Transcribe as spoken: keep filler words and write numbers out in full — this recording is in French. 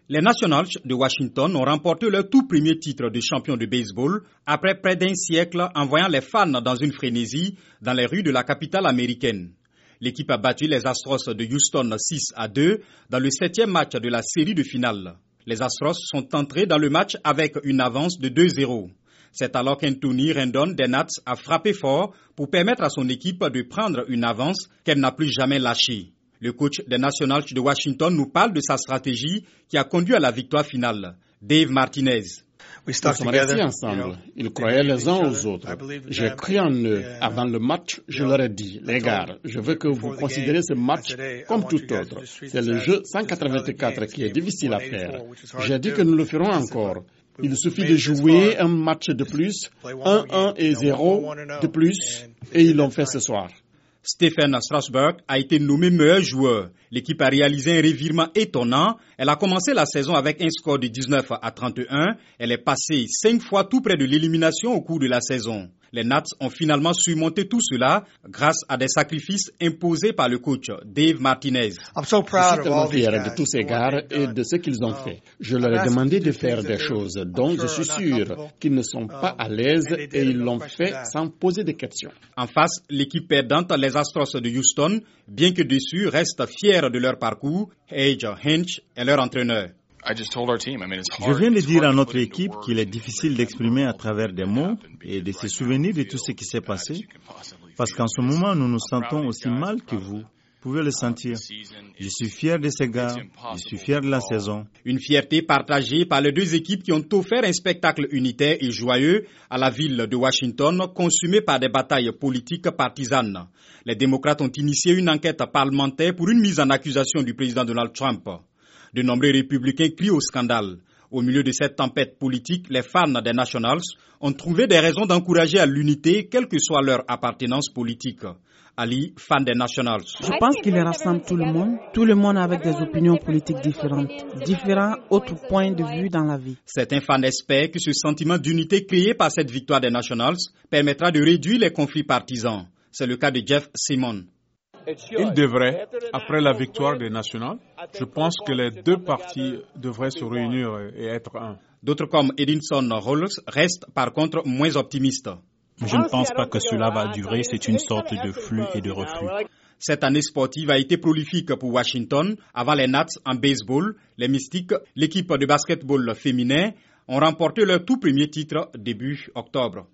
Les Nationals de Washington ont remporté leur tout premier titre de champion de baseball après près d'un siècle, envoyant les fans dans une frénésie dans les rues de la capitale américaine. L'équipe a battu les Astros de Houston six à deux dans le septième match de la série de finale. Les Astros sont entrés dans le match avec une avance de deux zéro. C'est alors qu'Anthony Rendon des Nats a frappé fort pour permettre à son équipe de prendre une avance qu'elle n'a plus jamais lâchée. Le coach des Nationals de Washington nous parle de sa stratégie qui a conduit à la victoire finale. Dave Martinez. Nous sommes restés ensemble. Ils croyaient les uns aux autres. J'ai cru en eux. Avant le match, je leur ai dit, les gars, je veux que vous considérez ce match comme tout autre. C'est le jeu cent quatre-vingt-quatre qui est difficile à faire. J'ai dit que nous le ferons encore. Il suffit de jouer un match de plus, un un et zéro de plus, et ils l'ont fait ce soir. Stephen Strasburg a été nommé meilleur joueur. L'équipe a réalisé un revirement étonnant. Elle a commencé la saison avec un score de dix-neuf à trente et un. Elle est passée cinq fois tout près de l'élimination au cours de la saison. Les Nats ont finalement surmonté tout cela grâce à des sacrifices imposés par le coach Dave Martinez. Je suis tellement fier de tous ces gars et de ce qu'ils ont fait. Je leur ai demandé de faire des choses dont je suis sûr qu'ils ne sont pas à l'aise et ils l'ont fait sans poser de questions. En face, l'équipe perdante, les Astros de Houston, bien que déçus, restent fiers de leur parcours. Age Hinch est leur entraîneur. Je viens de dire à notre équipe qu'il est difficile d'exprimer à travers des mots et de se souvenir de tout ce qui s'est passé, parce qu'en ce moment, nous nous sentons aussi mal que vous. Vous pouvez le sentir. Je suis fier de ces gars, je suis fier de la saison. Une fierté partagée par les deux équipes qui ont offert un spectacle unitaire et joyeux à la ville de Washington, consumé par des batailles politiques partisanes. Les démocrates ont initié une enquête parlementaire pour une mise en accusation du président Donald Trump. De nombreux républicains crient au scandale. Au milieu de cette tempête politique, les fans des Nationals ont trouvé des raisons d'encourager à l'unité, quelle que soit leur appartenance politique. Ali, fan des Nationals. Je pense qu'il rassemble tout le monde, tout le monde avec des opinions politiques différentes, différents autres points de vue dans la vie. Certains fans espèrent que ce sentiment d'unité créé par cette victoire des Nationals permettra de réduire les conflits partisans. C'est le cas de Jeff Simon. Il devrait, après la victoire des Nationals, je pense que les deux partis devraient se réunir et être un. D'autres comme Edinson Rolls restent par contre moins optimistes. Je ne pense pas que cela va durer, c'est une sorte de flux et de reflux. Cette année sportive a été prolifique pour Washington. Avant les Nats en baseball, les Mystics, l'équipe de basketball féminin, ont remporté leur tout premier titre début octobre.